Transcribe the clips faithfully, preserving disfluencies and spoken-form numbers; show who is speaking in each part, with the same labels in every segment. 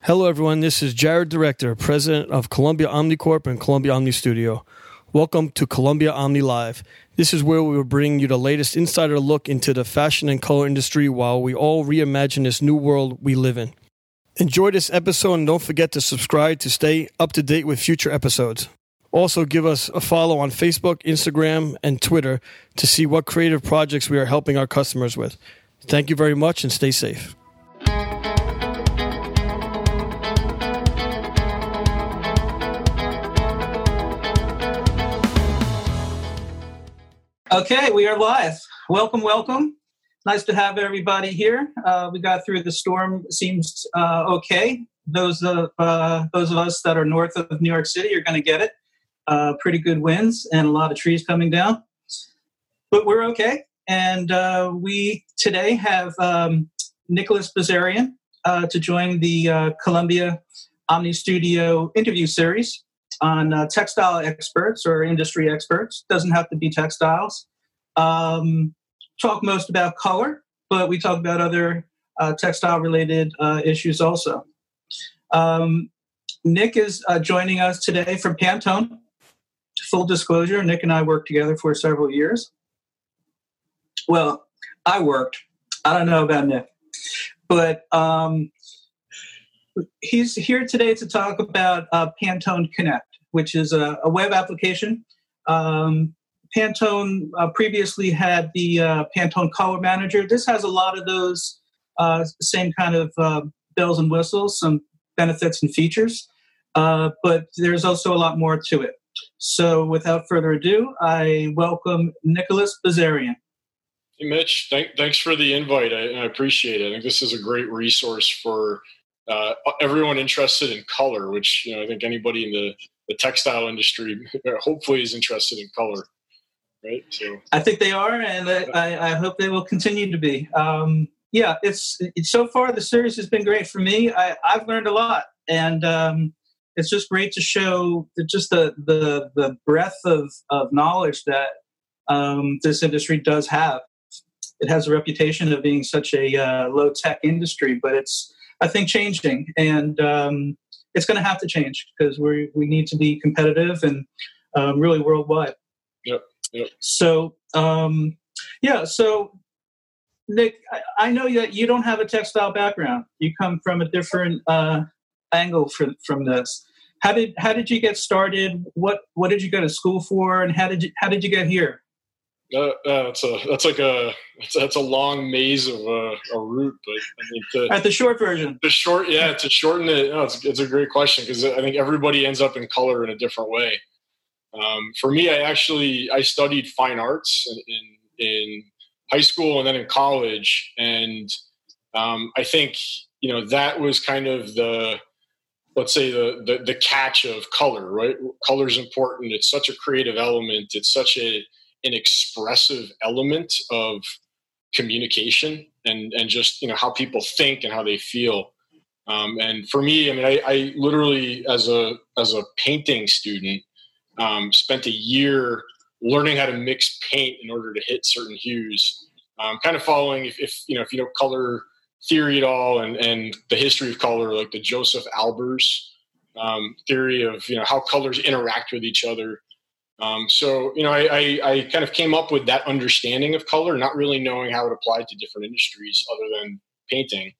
Speaker 1: Hello, everyone. This is Jared Director, President of Columbia OmniCorp and Columbia Omni Studio. Welcome to Columbia Omni Live. This is where we will bring you the latest insider look into the fashion and color industry while we all reimagine this new world we live in. Enjoy this episode and don't forget to subscribe to stay up to date with future episodes. Also, give us a follow on Facebook, Instagram, and Twitter to see what creative projects we are helping our customers with. Thank you very much and stay safe.
Speaker 2: Okay, we are live. Welcome, welcome. Nice to have everybody here. Uh, we got through the storm. Seems uh, okay. Those of uh, those of us that are north of New York City are going to get it. Uh, pretty good winds and a lot of trees coming down. But we're okay. And uh, we today have um, Nicholas Bazarian uh, to join the uh, Columbia Omni Studio interview series on uh, textile experts or industry experts. Doesn't have to be textiles. Um, talk most about color, but we talk about other uh, textile-related uh, issues also. Um, Nick is uh, joining us today from Pantone. Full disclosure, Nick and I worked together for several years. Well, I worked. I don't know about Nick. But um, he's here today to talk about uh, Pantone Connect, which is a, a web application. Um, Pantone uh, previously had the uh, Pantone Color Manager. This has a lot of those uh, same kind of uh, bells and whistles, some benefits and features, uh, but there's also a lot more to it. So without further ado, I welcome Nicholas Bazarian.
Speaker 3: Hey, Mitch, thank, thanks for the invite. I, I appreciate it. I think this is a great resource for uh, everyone interested in color, which you know I think anybody in the, the textile industry hopefully is interested in color, right? So
Speaker 2: I think they are, and I, I hope they will continue to be. Um, yeah, it's, it's so far the series has been great for me. I, I've learned a lot, and um, it's just great to show the, just the the the breadth of of knowledge that um, this industry does have. It has a reputation of being such a uh, low-tech industry, but it's, I think, changing. And um, it's going to have to change because we we need to be competitive and um, really worldwide.
Speaker 3: Yep, yep.
Speaker 2: So, um, yeah, so, Nick, I, I know that you don't have a textile background. You come from a different uh, angle from, from this. How did how did you get started? What what did you go to school for, and how did you how did you get here?
Speaker 3: Uh, uh, that's a that's like a that's a long maze of uh, a route, but I mean, to,
Speaker 2: at the short version,
Speaker 3: the short, yeah, to shorten it, no, it's it's a great question because I think everybody ends up in color in a different way. Um, for me, I actually I studied fine arts in in, in high school and then in college, and um, I think you know that was kind of the let's say the, the the catch of color, right? Color is important. It's such a creative element. It's such a an expressive element of communication and, and just, you know, how people think and how they feel. Um, and for me, I mean, I, I literally, as a, as a painting student, um, spent a year learning how to mix paint in order to hit certain hues. Um, kind of following, if, if, you know, if you know color theory at all and, and the history of color, like the Joseph Albers um, theory of, you know, how colors interact with each other. Um, so, you know, I, I, I kind of came up with that understanding of color, not really knowing how it applied to different industries other than painting.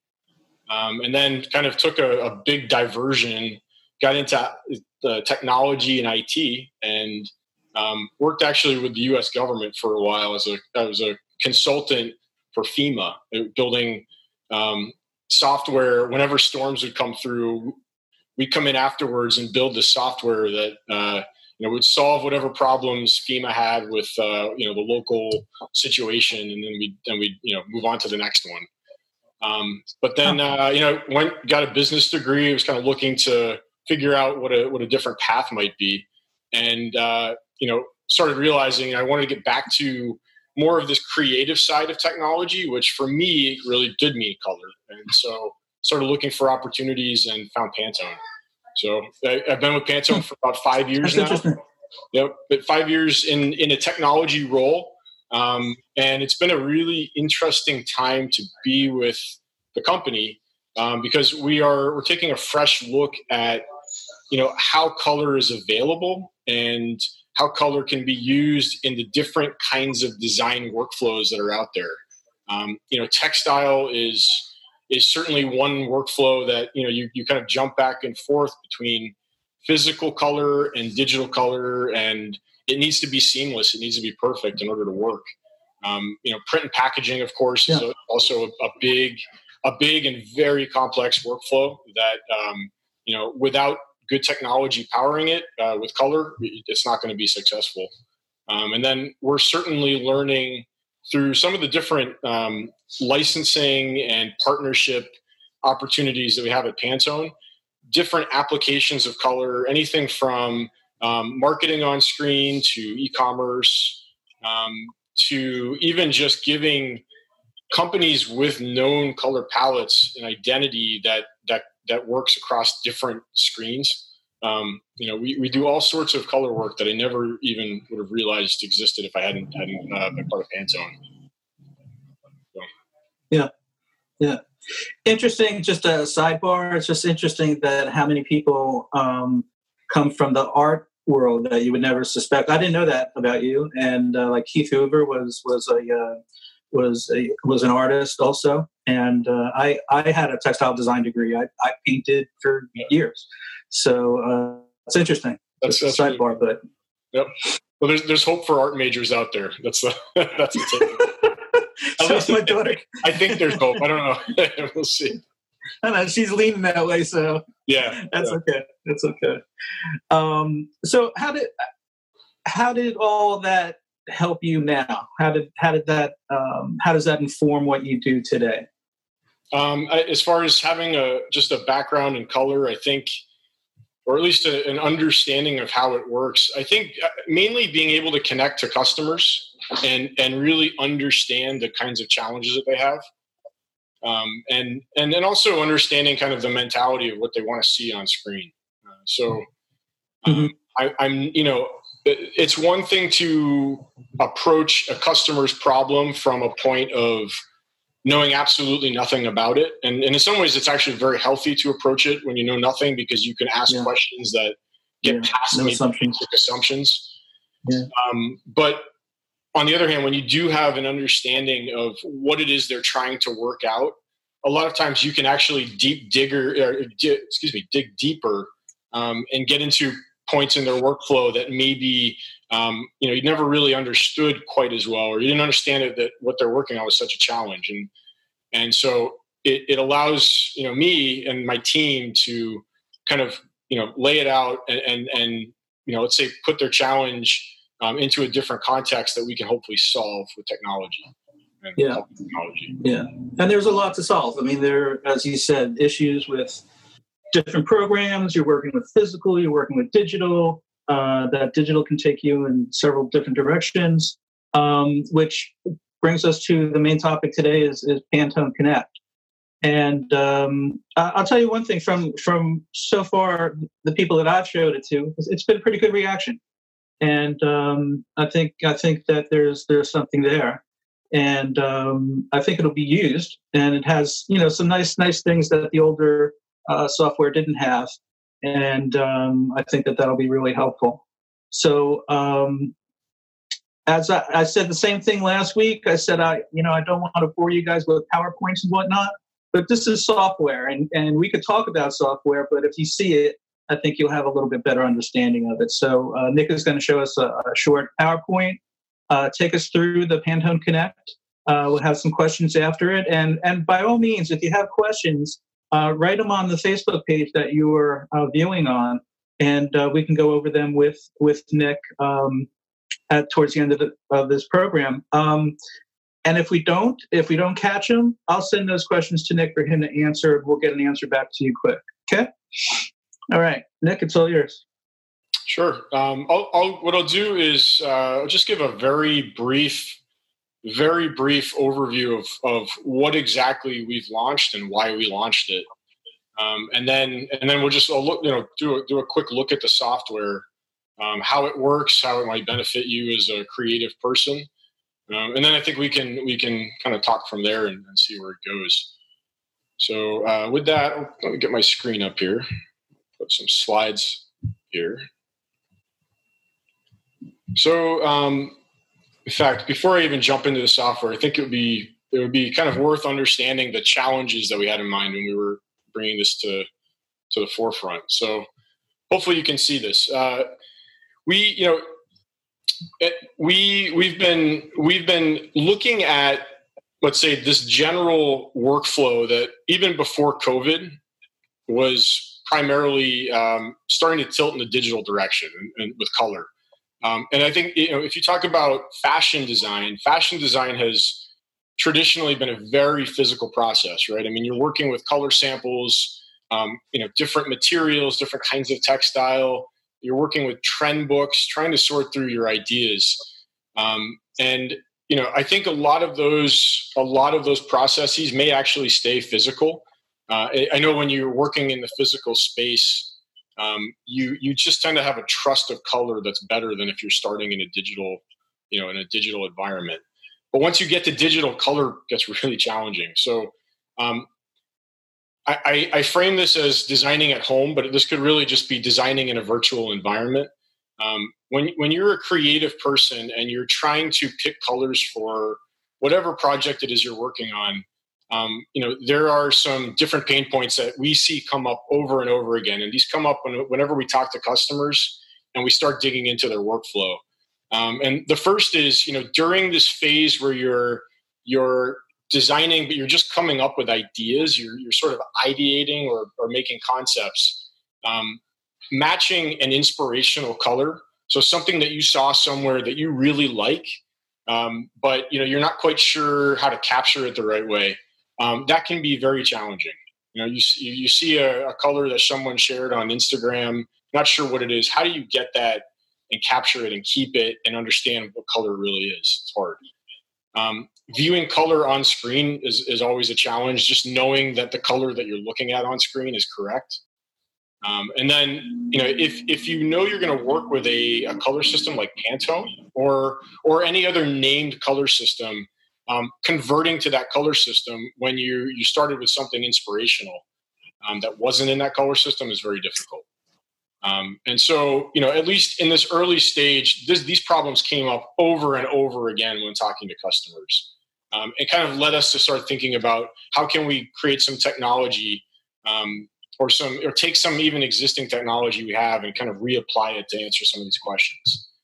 Speaker 3: Um, and then kind of took a, a big diversion, got into the technology and I T, and um, worked actually with the U S government for a while as a, as a consultant for FEMA, building um, software. Whenever storms would come through, we'd come in afterwards and build the software that, uh, you know, would solve whatever problems FEMA had with, uh, you know, the local situation, and then we then we you know move on to the next one. Um, but then uh, you know went got a business degree. I was kind of looking to figure out what a what a different path might be, and uh, you know started realizing I wanted to get back to more of this creative side of technology, which for me really did mean color, and so started looking for opportunities and found Pantone. So I, I've been with Pantone for about five years
Speaker 2: That's
Speaker 3: now. Yep, but five years in, in a technology role. Um, and it's been a really interesting time to be with the company um, because we are we're taking a fresh look at, you know, how color is available and how color can be used in the different kinds of design workflows that are out there. Um, you know, textile is is certainly one workflow that, you know, you, you kind of jump back and forth between physical color and digital color, and it needs to be seamless. It needs to be perfect in order to work. Um, you know, print and packaging, of course, yeah. is a, also a, a big, a big and very complex workflow that, um, you know, without good technology powering it uh, with color, it's not going to be successful. Um, and then we're certainly learning through some of the different um, licensing and partnership opportunities that we have at Pantone, different applications of color, anything from um, marketing on screen to e-commerce, um, to even just giving companies with known color palettes an identity that that that works across different screens. Um, you know, we, we do all sorts of color work that I never even would have realized existed if I hadn't hadn't uh, been part of Pantone. So.
Speaker 2: Yeah, yeah. Interesting. Just a sidebar. It's just interesting that how many people um, come from the art world that you would never suspect. I didn't know that about you. And uh, like Keith Hoover was was a uh, was a, was an artist also. And uh, I I had a textile design degree. I, I painted for years. So uh, it's interesting. That's, that's a sidebar, really, but
Speaker 3: yep. Well, there's there's hope for art majors out there. That's the that's the
Speaker 2: so least, my daughter.
Speaker 3: I think there's hope. I don't know. We'll see.
Speaker 2: I know she's leaning that way, so
Speaker 3: yeah,
Speaker 2: that's
Speaker 3: yeah.
Speaker 2: okay. That's okay. Um, so how did how did all that help you now? How did how did that um, how does that inform what you do today?
Speaker 3: Um, I, as far as having a just a background in color, I think, or at least a, an understanding of how it works. I think mainly being able to connect to customers and and really understand the kinds of challenges that they have. Um, and, and then also understanding kind of the mentality of what they want to see on screen. Uh, so um, mm-hmm. I, I'm, you know, it's one thing to approach a customer's problem from a point of knowing absolutely nothing about it. And, and in some ways, it's actually very healthy to approach it when you know nothing, because you can ask yeah. questions that get yeah. past
Speaker 2: no
Speaker 3: the
Speaker 2: assumptions.
Speaker 3: assumptions.
Speaker 2: Yeah.
Speaker 3: Um, but on the other hand, when you do have an understanding of what it is they're trying to work out, a lot of times you can actually deep digger, or, di- excuse me, dig deeper um, and get into points in their workflow that maybe um, you know you never really understood quite as well, or you didn't understand it that what they're working on was such a challenge, and and so it, it allows you know me and my team to kind of you know lay it out and and, and you know let's say put their challenge Um, into a different context that we can hopefully solve with technology. And
Speaker 2: yeah.
Speaker 3: technology.
Speaker 2: Yeah. And there's a lot to solve. I mean, there, as you said, issues with different programs. You're working with physical, you're working with digital. Uh, that digital can take you in several different directions, um, which brings us to the main topic today is, is Pantone Connect. And um, I'll tell you one thing from, from so far, the people that I've showed it to, it's been a pretty good reaction. And um, I think I think that there's there's something there, and um, I think it'll be used. And it has you know some nice nice things that the older uh, software didn't have, and um, I think that that'll be really helpful. So um, as I, I said the same thing last week, I said I you know I don't want to bore you guys with PowerPoints and whatnot, but this is software, and and we could talk about software, but if you see it, I think you'll have a little bit better understanding of it. So uh, Nick is going to show us a, a short PowerPoint, uh, take us through the Pantone Connect. Uh, we'll have some questions after it. And and by all means, if you have questions, uh, write them on the Facebook page that you are uh, viewing on, and uh, we can go over them with, with Nick um, at towards the end of, the, of this program. Um, and if we don't, if we don't catch them, I'll send those questions to Nick for him to answer. We'll get an answer back to you quick. Okay? All right, Nick, it's all yours.
Speaker 3: Sure. Um, I'll, I'll, what I'll do is uh, I'll just give a very brief, very brief overview of, of what exactly we've launched and why we launched it, um, and then and then we'll just I'll look, you know, do a, do a quick look at the software, um, how it works, how it might benefit you as a creative person, um, and then I think we can we can kind of talk from there and, and see where it goes. So uh, with that, let me get my screen up here. Put some slides here. So um, in fact, before I even jump into the software, I think it would be it would be kind of worth understanding the challenges that we had in mind when we were bringing this to to the forefront. So hopefully you can see this. Uh, we, you know, it, we we've been we've been looking at, let's say, this general workflow that even before COVID was primarily um, starting to tilt in the digital direction and, and with color. Um, and I think, you know, if you talk about fashion design, fashion design has traditionally been a very physical process, right? I mean, you're working with color samples, um, you know, different materials, different kinds of textile. You're working with trend books, trying to sort through your ideas. Um, and, you know, I think a lot of those, a lot of those processes may actually stay physical. Uh, I, I know when you're working in the physical space, Um, you you just tend to have a trust of color that's better than if you're starting in a digital, you know, in a digital environment. But once you get to digital, color gets really challenging. So um, I, I, I frame this as designing at home, but this could really just be designing in a virtual environment. Um, when when you're a creative person and you're trying to pick colors for whatever project it is you're working on, Um, you know, there are some different pain points that we see come up over and over again. And these come up when, whenever we talk to customers and we start digging into their workflow. Um, and the first is, you know, during this phase where you're, you're designing, but you're just coming up with ideas, you're, you're sort of ideating or, or making concepts, um, matching an inspirational color. So something that you saw somewhere that you really like, um, but, you know, you're not quite sure how to capture it the right way. Um, that can be very challenging. You know, you you see a, a color that someone shared on Instagram, not sure what it is. How do you get that and capture it and keep it and understand what color really is? It's hard. Um, viewing color on screen is, is always a challenge, just knowing that the color that you're looking at on screen is correct. Um, and then, you know, if, if you know you're going to work with a, a color system like Pantone or or any other named color system, Um, converting to that color system when you, you started with something inspirational um, that wasn't in that color system is very difficult. Um, and so, you know, at least in this early stage, this, these problems came up over and over again when talking to customers. Um, it kind of led us to start thinking about how can we create some technology um, or some or take some even existing technology we have and kind of reapply it to answer some of these questions.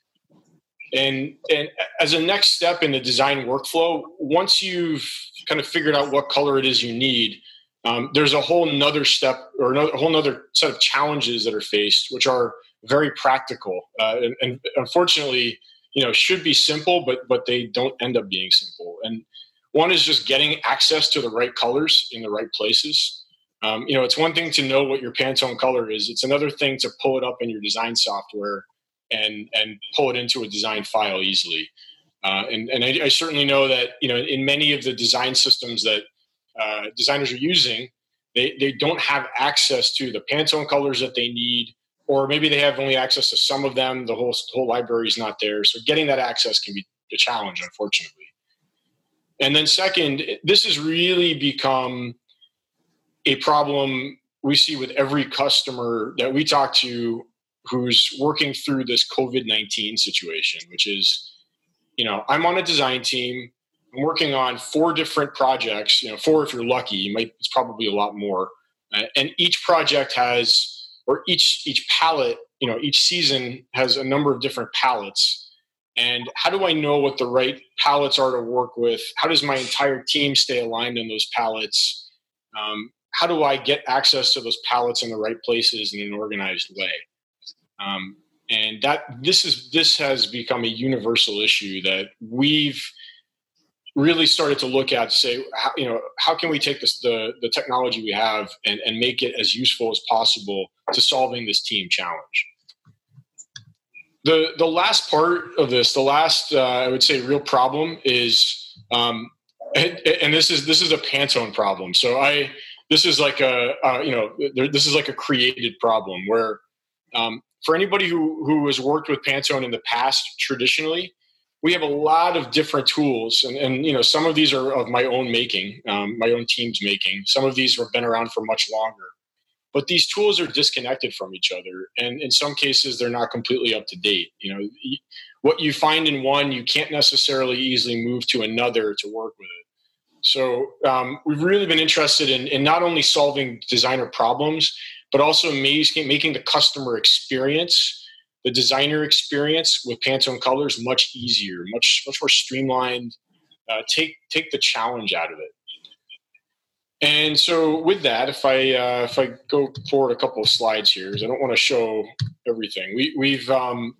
Speaker 3: And, and as a next step in the design workflow, once you've kind of figured out what color it is you need, um, there's a whole nother step or another, a whole nother set of challenges that are faced, which are very practical. Uh, and, and unfortunately, you know, should be simple, but, but they don't end up being simple. And one is just getting access to the right colors in the right places. Um, you know, it's one thing to know what your Pantone color is. It's another thing to pull it up in your design software and and pull it into a design file easily. Uh, and and I, I certainly know that, you know, in many of the design systems that uh, designers are using, they, they don't have access to the Pantone colors that they need, or maybe they have only access to some of them. The whole, the whole library is not there. So getting that access can be a challenge, unfortunately. And then second, this has really become a problem we see with every customer that we talk to who's working through this COVID nineteen situation, which is, you know, I'm on a design team. I'm working on four different projects, you know, four if you're lucky. You might, it's probably a lot more. Uh, and each project has, or each each palette, you know, each season has a number of different palettes. And how do I know what the right palettes are to work with? How does my entire team stay aligned in those palettes? Um, how do I get access to those palettes in the right places in an organized way? Um, and that this is this has become a universal issue that we've really started to look at to say, how, you know, how can we take this the the technology we have and, and make it as useful as possible to solving this team challenge. The the last part of this, the last uh, I would say real problem is, um, and, and this is this is a Pantone problem. So I this is like a uh, you know this is like a created problem where. Um, For anybody who, who has worked with Pantone in the past, traditionally, we have a lot of different tools, and, and you know, some of these are of my own making, um, my own team's making. Some of these have been around for much longer, but these tools are disconnected from each other, and in some cases, they're not completely up to date. You know, what you find in one, you can't necessarily easily move to another to work with it. So um, we've really been interested in, in not only solving designer problems, but also making, making the customer experience, the designer experience with Pantone colors much easier, much much more streamlined. Uh, take take the challenge out of it. And so with that, if I uh, if I go forward a couple of slides here, because I don't want to show everything, we, we've um,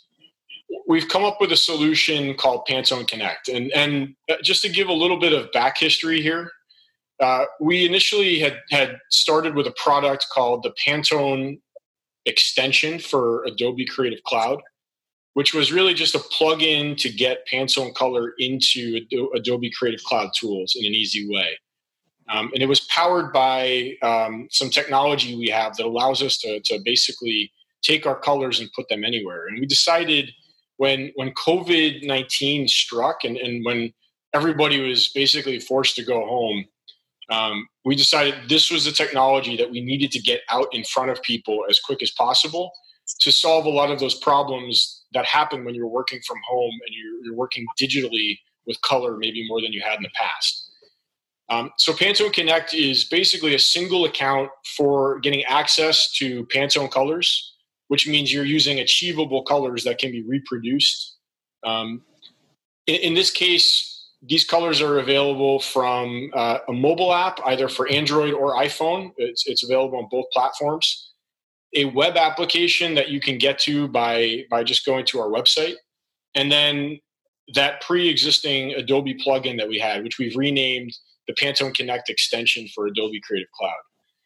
Speaker 3: we've come up with a solution called Pantone Connect, and and just to give a little bit of back history here. Uh, we initially had, had started with a product called the Pantone extension for Adobe Creative Cloud, which was really just a plug-in to get Pantone Color into Adobe Creative Cloud tools in an easy way. Um, and it was powered by um, some technology we have that allows us to, to basically take our colors and put them anywhere. And we decided when when COVID nineteen struck and, and when everybody was basically forced to go home, Um, we decided this was the technology that we needed to get out in front of people as quick as possible to solve a lot of those problems that happen when you're working from home and you're, you're working digitally with color maybe more than you had in the past. Um, so Pantone Connect is basically a single account for getting access to Pantone colors, which means you're using achievable colors that can be reproduced. Um, in, in this case, these colors are available from uh, a mobile app, either for Android or iPhone. It's, it's available on both platforms. A web application that you can get to by, by just going to our website. And then that pre-existing Adobe plugin that we had, which we've renamed the Pantone Connect extension for Adobe Creative Cloud.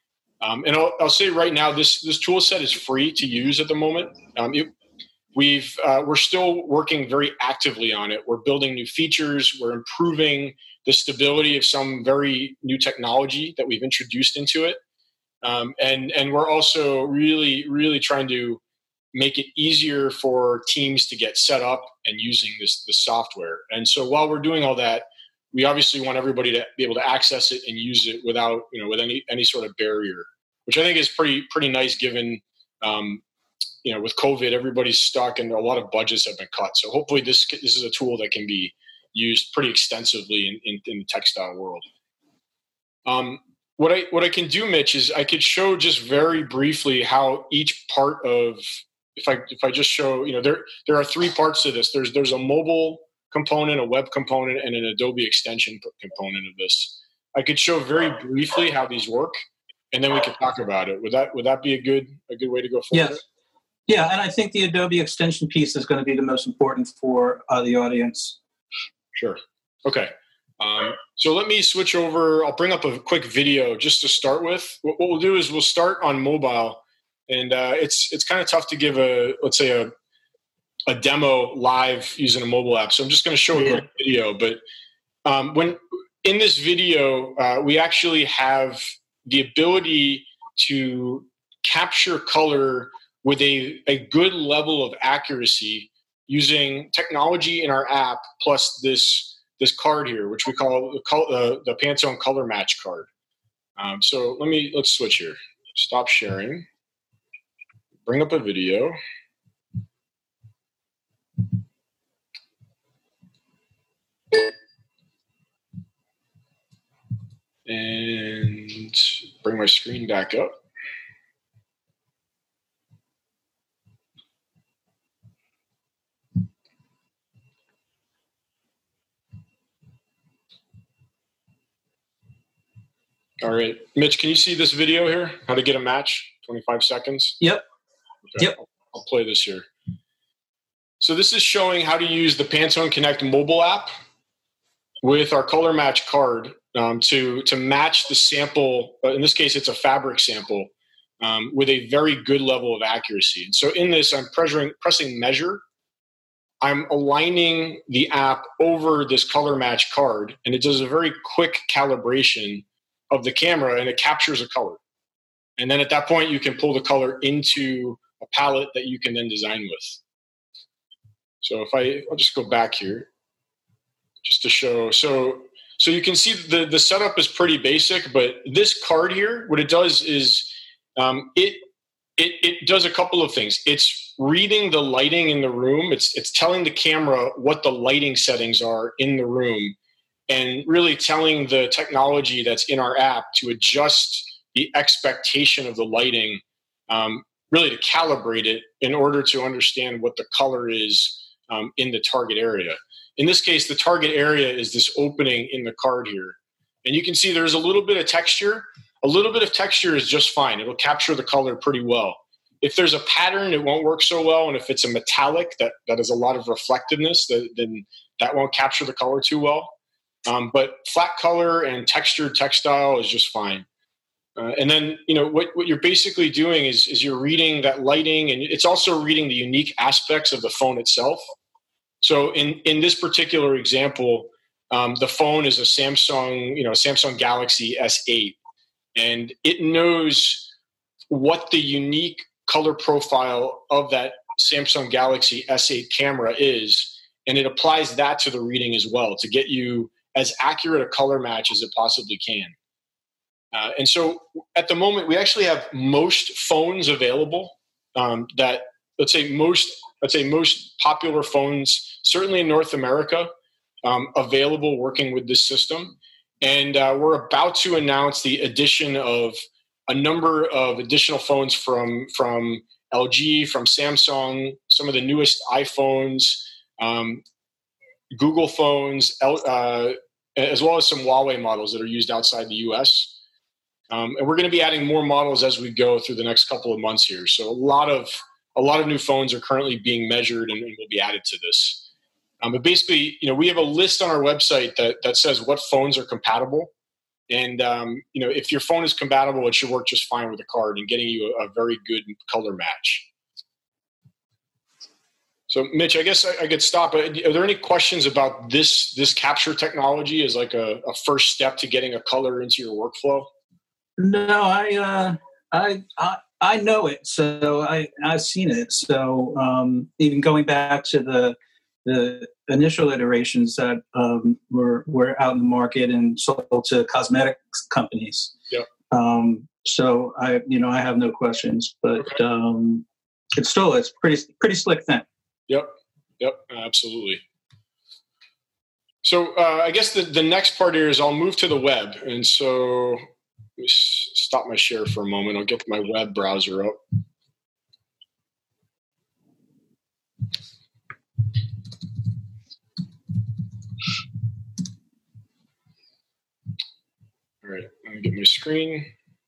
Speaker 3: Um, and I'll, I'll say right now, this, this tool set is free to use at the moment. Um, it, We've uh, we're still working very actively on it. We're building new features. We're improving the stability of some very new technology that we've introduced into it, um, and and we're also really really trying to make it easier for teams to get set up and using this this software. And so while we're doing all that, we obviously want everybody to be able to access it and use it without you know with any any sort of barrier, which I think is pretty pretty nice given. Um, You know, with COVID, everybody's stuck and a lot of budgets have been cut. So hopefully this this is a tool that can be used pretty extensively in, in, in the textile world. Um, what I what I can do, Mitch, is I could show just very briefly how each part of if I if I just show, you know, there there are three parts to this. There's there's a mobile component, a web component, and an Adobe extension component of this. I could show very briefly how these work, and then we could talk about it. Would that would that be a good a good way to go forward?
Speaker 2: Yes. Yeah, and I think the Adobe extension piece is going to be the most important for uh, the audience.
Speaker 3: Sure. Okay. Um, so let me switch over. I'll bring up a quick video just to start with. What, what we'll do is we'll start on mobile, and uh, it's it's kind of tough to give a let's say a a demo live using a mobile app. So I'm just going to show a quick video. But um, when in this video, uh, we actually have the ability to capture color with a, a good level of accuracy using technology in our app plus this this card here, which we call the, uh, the Pantone Color Match card. Um, so let me let's switch here. Stop sharing. Bring up a video. And bring my screen back up. All right, Mitch, can you see this video here? How to get a match, twenty-five seconds?
Speaker 2: Yep.
Speaker 3: Okay. Yep. I'll, I'll play this here. So this is showing how to use the Pantone Connect mobile app with our color match card um, to, to match the sample. In this case, it's a fabric sample um, with a very good level of accuracy. And so in this, I'm pressing, pressing measure. I'm aligning the app over this color match card, and it does a very quick calibration of the camera, and it captures a color. And then at that point, you can pull the color into a palette that you can then design with. So if I, I'll just go back here just to show. So, so you can see the, the setup is pretty basic, but this card here, what it does is um, it, it, it does a couple of things. It's reading the lighting in the room. It's, it's telling the camera what the lighting settings are in the room, and really telling the technology that's in our app to adjust the expectation of the lighting, um, really to calibrate it in order to understand what the color is um, in the target area. In this case, the target area is this opening in the card here. And you can see there's a little bit of texture. A little bit of texture is just fine. It'll capture the color pretty well. If there's a pattern, it won't work so well. And if it's a metallic that, that has a lot of reflectiveness, that, then that won't capture the color too well. Um, but flat color and textured textile is just fine. Uh, and then, you know, what, what you're basically doing is, is you're reading that lighting, and it's also reading the unique aspects of the phone itself. So in, in this particular example, um, the phone is a Samsung, you know, Samsung Galaxy S eight, and it knows what the unique color profile of that Samsung Galaxy S eight camera is, and it applies that to the reading as well to get you as accurate a color match as it possibly can. Uh, and so at the moment, we actually have most phones available um, that, let's say most, let's say most popular phones, certainly in North America, um, available working with this system. And uh, we're about to announce the addition of a number of additional phones from, from L G, from Samsung, some of the newest iPhones, um, Google phones, uh, as well as some Huawei models that are used outside the U S. Um, and we're going to be adding more models as we go through the next couple of months here. So a lot of a lot of new phones are currently being measured and, and will be added to this. Um, but basically, you know, we have a list on our website that that says what phones are compatible. And um, you know, if your phone is compatible, it should work just fine with the card and getting you a, a very good color match. So, Mitch, I guess I, I could stop. Are there any questions about this this capture technology as like a, a first step to getting a color into your workflow?
Speaker 2: No, I, uh, I, I, I know it. So I, I've seen it. So um, even going back to the the initial iterations that um, were were out in the market and sold to cosmetics companies.
Speaker 3: Yep.
Speaker 2: Um, so I, you know, I have no questions, but okay. um, it's still it's pretty pretty slick thing.
Speaker 3: Yep. Yep. Absolutely. So uh, I guess the, the next part here is I'll move to the web. And so let me stop my share for a moment. I'll get my web browser up. All right. Let me get my screen.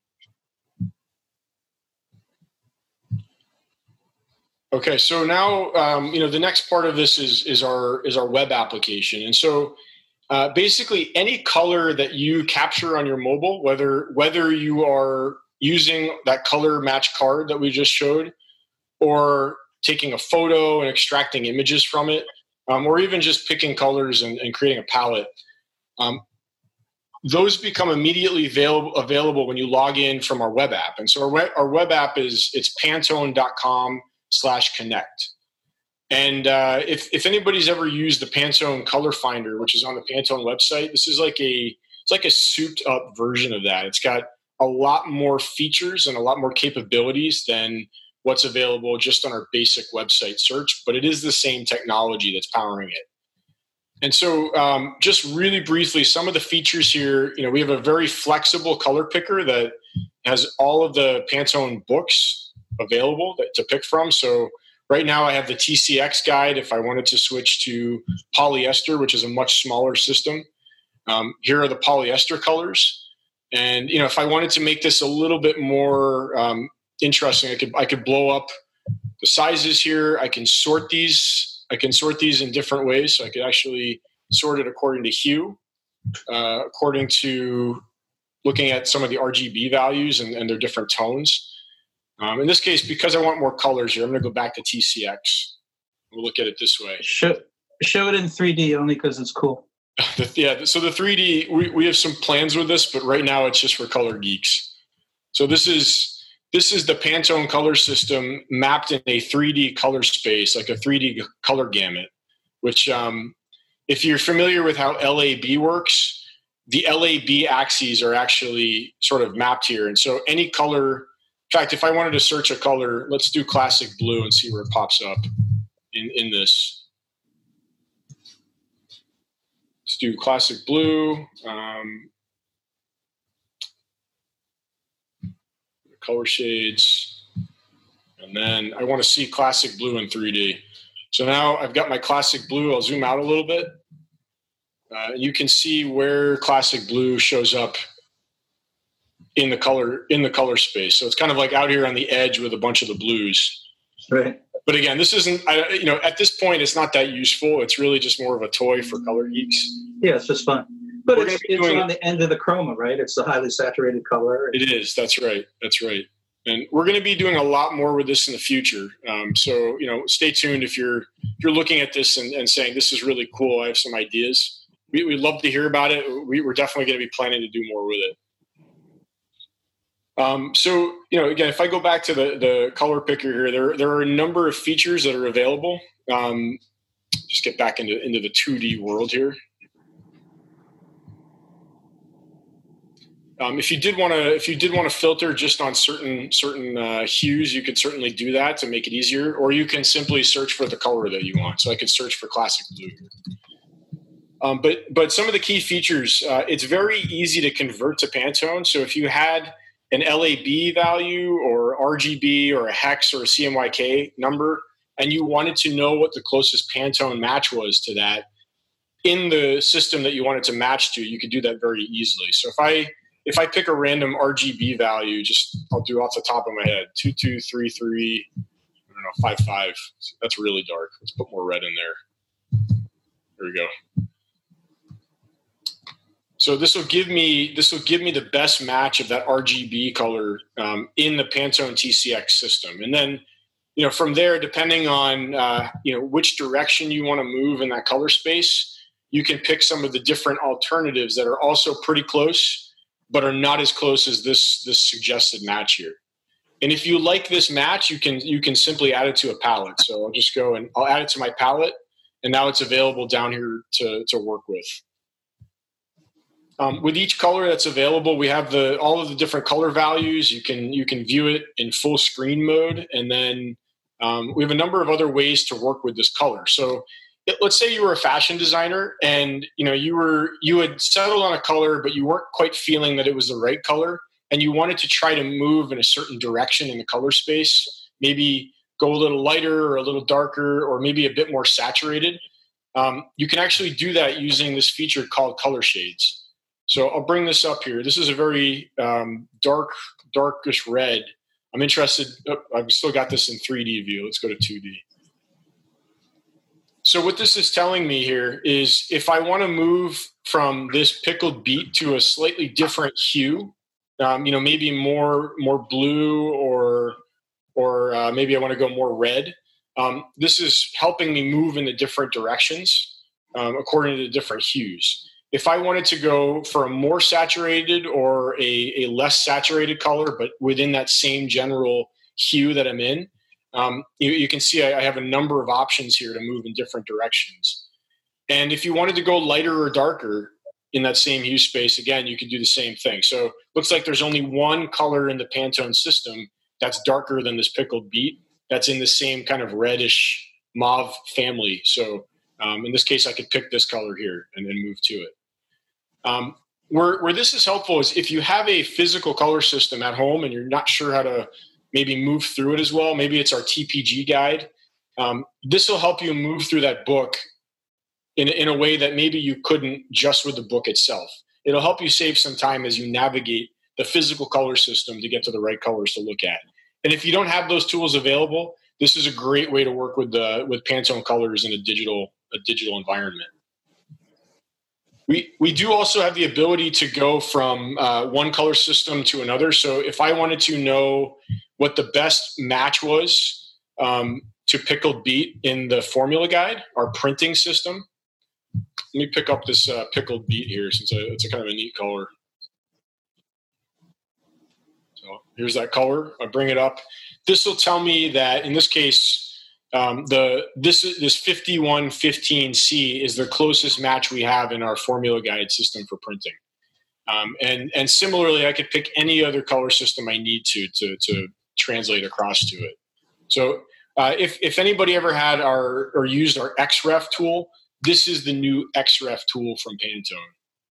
Speaker 3: Okay, so now um, you know the next part of this is is our is our web application, and so uh, basically any color that you capture on your mobile, whether whether you are using that color match card that we just showed, or taking a photo and extracting images from it, um, or even just picking colors and, and creating a palette, um, those become immediately available available when you log in from our web app. And so our web, our web app is it's pantone dot com slash connect. And uh, if, if anybody's ever used the Pantone Color Finder, which is on the Pantone website, this is like a it's like a souped up version of that. It's got a lot more features and a lot more capabilities than what's available just on our basic website search, but it is the same technology that's powering it. And so um, just really briefly, some of the features here, you know, we have a very flexible color picker that has all of the Pantone books available to pick from. So right now I have the T C X guide if I wanted to switch to polyester, which is a much smaller system. Um, here are the polyester colors. And, you know, if I wanted to make this a little bit more um, interesting, I could, I could blow up the sizes here. I can sort these. I can sort these in different ways. So I could actually sort it according to hue, uh, according to looking at some of the R G B values and, and their different tones. Um, in this case, because I want more colors here, I'm going to go back to T C X. We'll look at it this way.
Speaker 2: Show, show it in three D only because it's cool.
Speaker 3: the, yeah, so the three D, we, we have some plans with this, but right now it's just for color geeks. So this is this is the Pantone color system mapped in a three D color space, like a three D color gamut, which um, if you're familiar with how L A B works, the L A B axes are actually sort of mapped here. And so any color, in fact, if I wanted to search a color, let's do classic blue and see where it pops up in, in this. Let's do classic blue. Um, color shades. And then I want to see classic blue in three D. So now I've got my classic blue. I'll zoom out a little bit. Uh, you can see where classic blue shows up in the color in the color space. So it's kind of like out here on the edge with a bunch of the blues.
Speaker 2: Right.
Speaker 3: But again, this isn't, I, you know, at this point, it's not that useful. It's really just more of a toy for color geeks.
Speaker 2: Yeah, it's just fun. But
Speaker 3: We're
Speaker 2: it's,
Speaker 3: gonna be
Speaker 2: it's
Speaker 3: doing-
Speaker 2: on the end of the chroma, right? It's the highly saturated color.
Speaker 3: It is. That's right. That's right. And we're going to be doing a lot more with this in the future. Um, so, you know, stay tuned if you're if you're looking at this and, and saying, this is really cool, I have some ideas. We, we'd love to hear about it. We, we're definitely going to be planning to do more with it. Um, so, you know, again, if I go back to the, the color picker here, there, there are a number of features that are available. Um, just get back into, into the two D world here. Um, if you did want to, if you did want to filter just on certain certain uh, hues, you could certainly do that to make it easier. Or you can simply search for the color that you want. So I could search for classic blue. Um, but but some of the key features, uh, it's very easy to convert to Pantone. So if you had an L A B value or R G B or a hex or a C M Y K number, and you wanted to know what the closest Pantone match was to that in the system that you wanted to match to, you could do that very easily. So if I If I pick a random R G B value, just I'll do off the top of my head, two two three three, I don't know, five five. That's really dark. Let's put more red in there. There we go. So this will give me this will give me the best match of that R G B color um, in the Pantone T C X system, and then you know from there, depending on uh, you know which direction you want to move in that color space, you can pick some of the different alternatives that are also pretty close, but are not as close as this this suggested match here. And if you like this match, you can you can simply add it to a palette. So I'll just go and I'll add it to my palette, and now it's available down here to to work with. Um, with each color that's available, we have the all of the different color values. You can you can view it in full screen mode, and then um, we have a number of other ways to work with this color. So let's say you were a fashion designer and you know you were you had settled on a color, but you weren't quite feeling that it was the right color, and you wanted to try to move in a certain direction in the color space, maybe go a little lighter or a little darker or maybe a bit more saturated. Um, you can actually do that using this feature called color shades. So I'll bring this up here. This is a very um, dark, darkish red. I'm interested. Oh, I've still got this in three D view. Let's go to two D. So what this is telling me here is if I want to move from this pickled beet to a slightly different hue, um, you know, maybe more more blue or or uh, maybe I want to go more red. Um, this is helping me move in the different directions um, according to the different hues. If I wanted to go for a more saturated or a, a less saturated color, but within that same general hue that I'm in, Um, you, you can see I, I have a number of options here to move in different directions. And if you wanted to go lighter or darker in that same hue space, again, you could do the same thing. So it looks like there's only one color in the Pantone system that's darker than this pickled beet that's in the same kind of reddish mauve family. So um, in this case, I could pick this color here and then move to it. Um, where, where this is helpful is if you have a physical color system at home and you're not sure how to maybe move through it as well. Maybe it's our T P G guide. Um, this will help you move through that book in, in a way that maybe you couldn't just with the book itself. It'll help you save some time as you navigate the physical color system to get to the right colors to look at. And if you don't have those tools available, this is a great way to work with the with Pantone colors in a digital a digital environment. We we do also have the ability to go from uh, one color system to another. So if I wanted to know what the best match was um, to pickled beet in the formula guide, our printing system. Let me pick up this uh, pickled beet here since it's a kind of a neat color. So here's that color. I bring it up. This will tell me that in this case, um, the this this fifty-one fifteen C is the closest match we have in our formula guide system for printing. Um, and and similarly, I could pick any other color system I need to to to translate across to it. So uh, if if anybody ever had our or used our X R E F tool, this is the new X R E F tool from Pantone.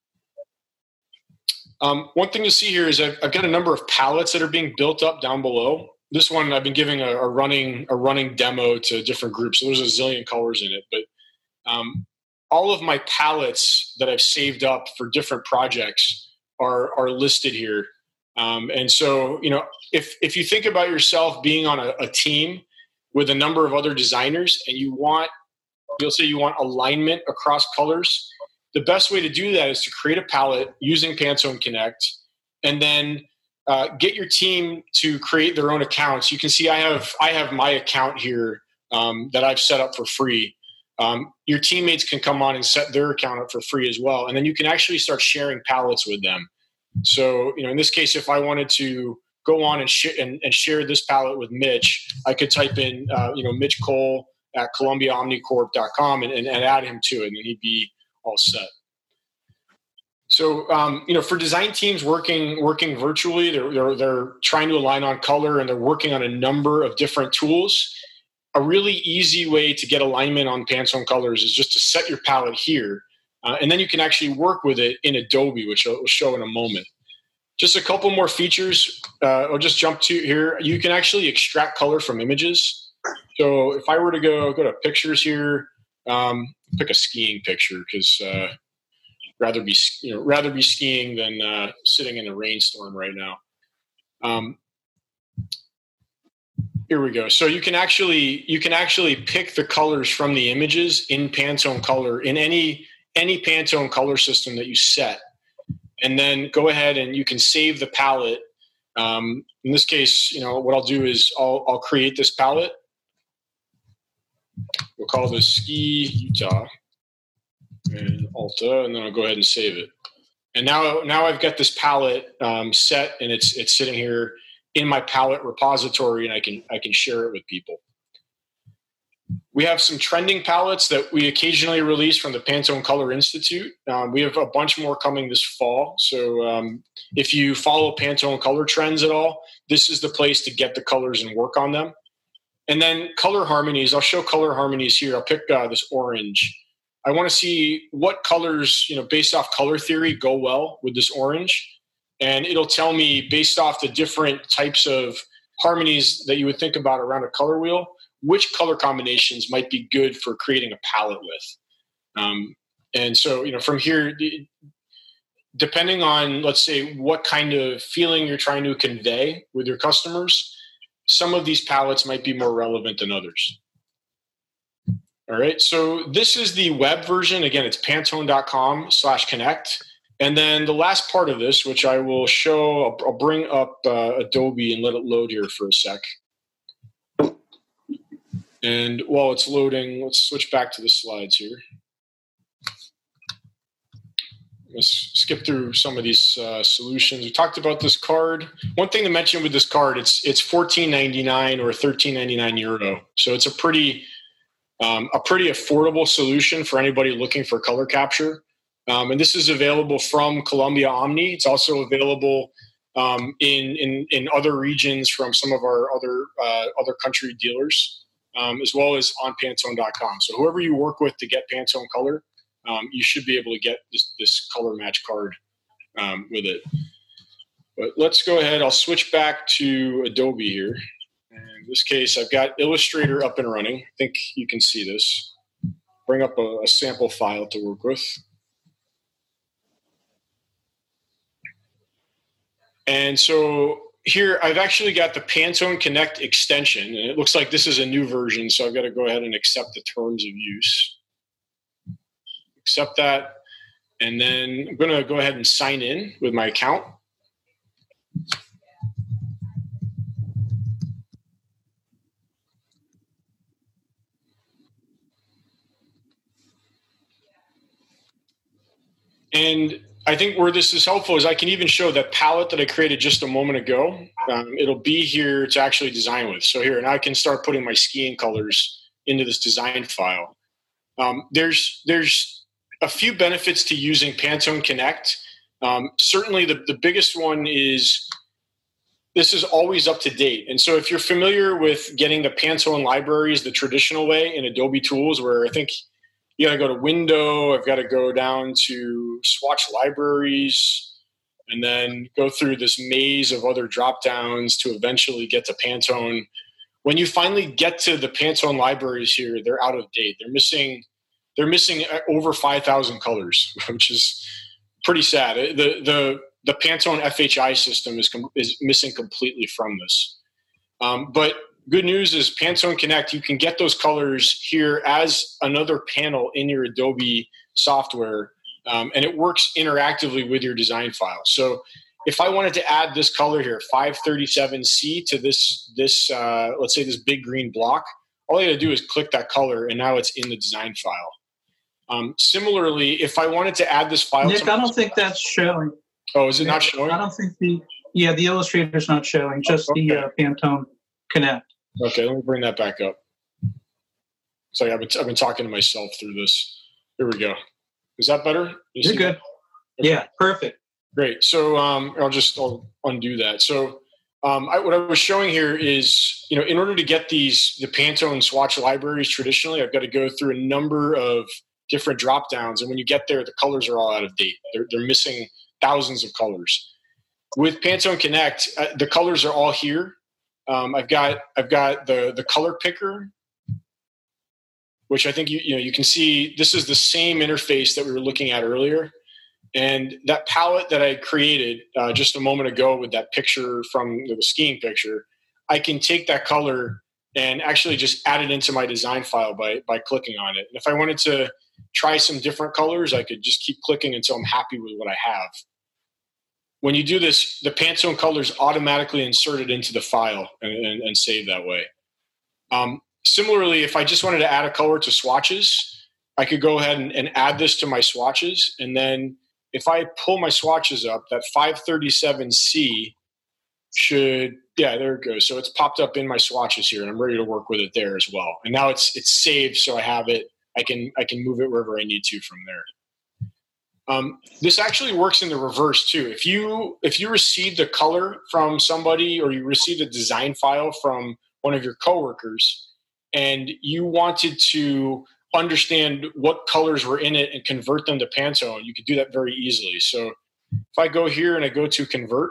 Speaker 3: Um, one thing to see here is I've, I've got a number of palettes that are being built up down below. This one I've been giving a, a running a running demo to different groups. So there's a zillion colors in it, but um, all of my palettes that I've saved up for different projects are are listed here. Um, and so, you know, if if you think about yourself being on a, a team with a number of other designers, and you want, you'll say you want alignment across colors. The best way to do that is to create a palette using Pantone Connect, and then uh, get your team to create their own accounts. You can see I have I have my account here um, that I've set up for free. Um, your teammates can come on and set their account up for free as well, and then you can actually start sharing palettes with them. So, you know, in this case, if I wanted to go on and, sh- and, and share this palette with Mitch, I could type in, uh, you know, Mitch Cole at Columbia Omnicorp dot com and, and, and add him to it, and then he'd be all set. So, um, you know, for design teams working working virtually, they're, they're they're trying to align on color, and they're working on a number of different tools. A really easy way to get alignment on Pantone colors is just to set your palette here, uh, and then you can actually work with it in Adobe, which I'll show in a moment. Just a couple more features. Uh, I'll just jump to here. You can actually extract color from images. So if I were to go go to pictures here, um, pick a skiing picture because uh, rather be you know rather be skiing than uh, sitting in a rainstorm right now. Um, here we go. So you can actually you can actually pick the colors from the images in Pantone Color in any any Pantone color system that you set, and then go ahead and you can save the palette. Um, in this case, you know what I'll do is I'll I'll create this palette. We'll call this Ski Utah and Alta, and then I'll go ahead and save it. And now, now I've got this palette um, set, and it's it's sitting here in my palette repository, and I can I can share it with people. We have some trending palettes that we occasionally release from the Pantone Color Institute. Um, we have a bunch more coming this fall. So um, if you follow Pantone color trends at all, this is the place to get the colors and work on them. And then color harmonies. I'll show color harmonies here. I'll pick uh, this orange. I want to see what colors, you know, based off color theory, go well with this orange. And it'll tell me based off the different types of harmonies that you would think about around a color wheel, which color combinations might be good for creating a palette with. Um, and so, you know, from here, depending on, let's say, what kind of feeling you're trying to convey with your customers, some of these palettes might be more relevant than others. All right, so this is the web version. Again, it's pantone.com slash connect. And then the last part of this, which I will show, I'll, I'll bring up uh, Adobe and let it load here for a sec. And while it's loading, let's switch back to the slides here. Let's skip through some of these uh, solutions. We talked about this card. One thing to mention with this card, it's it's fourteen ninety-nine or thirteen ninety-nine euro. So it's a pretty um, a pretty affordable solution for anybody looking for color capture. Um, and this is available from Columbia Omni. It's also available um, in, in in other regions from some of our other uh, other country dealers, um, as well as on Pantone dot com. So whoever you work with to get Pantone color, Um, you should be able to get this, this color match card um, with it. But let's go ahead. I'll switch back to Adobe here. And in this case, I've got Illustrator up and running. I think you can see this. Bring up a, a sample file to work with. And so here, I've actually got the Pantone Connect extension. And it looks like this is a new version, so I've got to go ahead and accept the terms of use. Accept that, and then I'm going to go ahead and sign in with my account. And I think where this is helpful is I can even show that palette that I created just a moment ago. Um, it'll be here to actually design with. So here, and I can start putting my skiing colors into this design file. Um, there's there's a few benefits to using Pantone Connect. Um, certainly the, the biggest one is this is always up to date. And so if you're familiar with getting the Pantone libraries the traditional way in Adobe Tools, where I think you got to go to Window, I've got to go down to Swatch Libraries, and then go through this maze of other drop downs to eventually get to Pantone. When you finally get to the Pantone libraries here, they're out of date. They're missing, they're missing over five thousand colors, which is pretty sad. The the the Pantone F H I system is com- is missing completely from this. Um, but good news is Pantone Connect, you can get those colors here as another panel in your Adobe software, um, and it works interactively with your design file. So if I wanted to add this color here, five thirty-seven C, to this, this uh, let's say this big green block, all I got to do is click that color, and now it's in the design file. Um, similarly, if I wanted to add this file
Speaker 2: Nick,
Speaker 3: to my-
Speaker 2: I don't think that's showing.
Speaker 3: Oh, is it
Speaker 2: Nick,
Speaker 3: not showing?
Speaker 2: I don't think the, yeah, the Illustrator's not showing, just
Speaker 3: Okay.
Speaker 2: the uh, Pantone Connect.
Speaker 3: Okay, let me bring that back up. Sorry, I've been, I've been talking to myself through this. Here we go. Is that better? You
Speaker 2: You're
Speaker 3: see
Speaker 2: good.
Speaker 3: that? Okay.
Speaker 2: Yeah, perfect.
Speaker 3: Great. So um, I'll just I'll undo that. So um, I, what I was showing here is, you know, in order to get these, the Pantone swatch libraries traditionally, I've got to go through a number of different drop downs. And when you get there, the colors are all out of date. They're, they're missing thousands of colors. With Pantone Connect, uh, the colors are all here. Um, I've got I've got the the color picker, which I think you you know you can see. This is the same interface that we were looking at earlier, and that palette that I created uh, just a moment ago with that picture from the skiing picture, I can take that color and actually just add it into my design file by by clicking on it. And if I wanted to try some different colors, I could just keep clicking until I'm happy with what I have. When you do this, the Pantone colors automatically inserted into the file and, and, and save that way. Um, similarly, if I just wanted to add a color to swatches, I could go ahead and, and add this to my swatches. And then if I pull my swatches up, that five thirty-seven C should, yeah, there it goes. So it's popped up in my swatches here, and I'm ready to work with it there as well. And now it's it's saved, so I have it. I can I can move it wherever I need to from there. Um, this actually works in the reverse too. If you if you received a color from somebody, or you received a design file from one of your coworkers, and you wanted to understand what colors were in it and convert them to Pantone, you could do that very easily. So if I go here and I go to convert,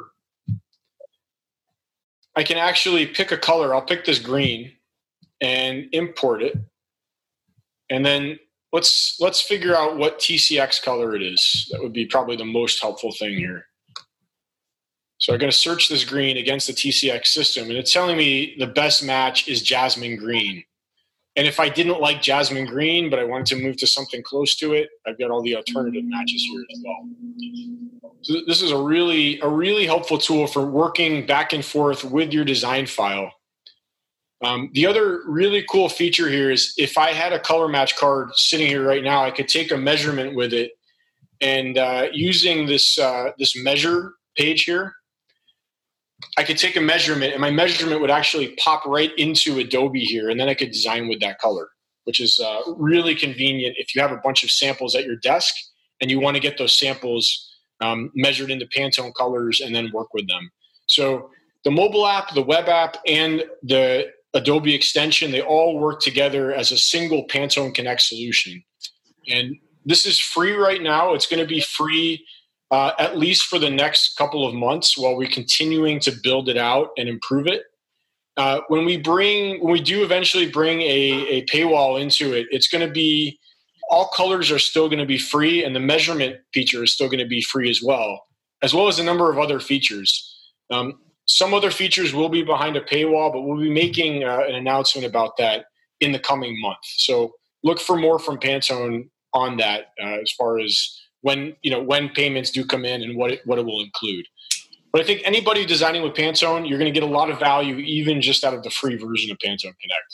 Speaker 3: I can actually pick a color. I'll pick this green and import it, and then Let's let's figure out what T C X color it is. That would be probably the most helpful thing here. So I'm going to search this green against the T C X system, and it's telling me the best match is jasmine green. And if I didn't like jasmine green, but I wanted to move to something close to it, I've got all the alternative matches here as well. So this is a really a really helpful tool for working back and forth with your design file. Um, the other really cool feature here is if I had a color match card sitting here right now, I could take a measurement with it, and uh, using this uh, this measure page here, I could take a measurement, and my measurement would actually pop right into Adobe here, and then I could design with that color, which is uh, really convenient if you have a bunch of samples at your desk and you want to get those samples um, measured into Pantone colors and then work with them. So the mobile app, the web app, and the Adobe extension, they all work together as a single Pantone Connect solution. And this is free right now. It's going to be free uh, at least for the next couple of months while we're continuing to build it out and improve it. Uh, when we bring, when we do eventually bring a, a paywall into it, it's going to be, all colors are still going to be free, and the measurement feature is still going to be free as well, as well as a number of other features. Um, Some other features will be behind a paywall, but we'll be making uh, an announcement about that in the coming month. So look for more from Pantone on that uh, as far as when you know when payments do come in and what it, what it will include. But I think anybody designing with Pantone, you're going to get a lot of value even just out of the free version of Pantone Connect.